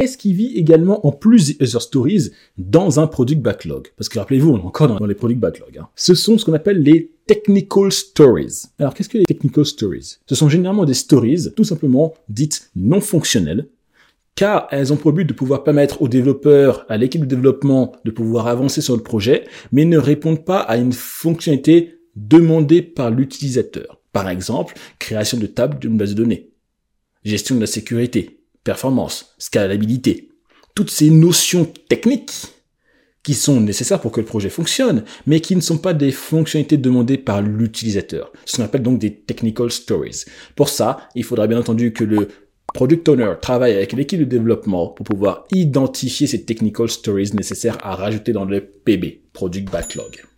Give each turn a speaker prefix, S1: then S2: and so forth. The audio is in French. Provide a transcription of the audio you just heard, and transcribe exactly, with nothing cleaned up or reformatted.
S1: qu'est-ce qui vit également en plusieurs stories dans un product backlog? Parce que rappelez-vous, on est encore dans les product backlog. Hein. Ce sont ce qu'on appelle les technical stories. Alors, qu'est-ce que les technical stories? Ce sont généralement des stories, tout simplement dites non fonctionnelles, car elles ont pour but de pouvoir permettre aux développeurs, à l'équipe de développement, de pouvoir avancer sur le projet, mais ne répondent pas à une fonctionnalité demandée par l'utilisateur. Par exemple, création de table d'une base de données, gestion de la sécurité, performance, scalabilité. Toutes ces notions techniques qui sont nécessaires pour que le projet fonctionne, mais qui ne sont pas des fonctionnalités demandées par l'utilisateur. Ce qu'on appelle donc des technical stories. Pour ça, il faudra bien entendu que le Product Owner travaille avec l'équipe de développement pour pouvoir identifier ces technical stories nécessaires à rajouter dans le P B, Product Backlog.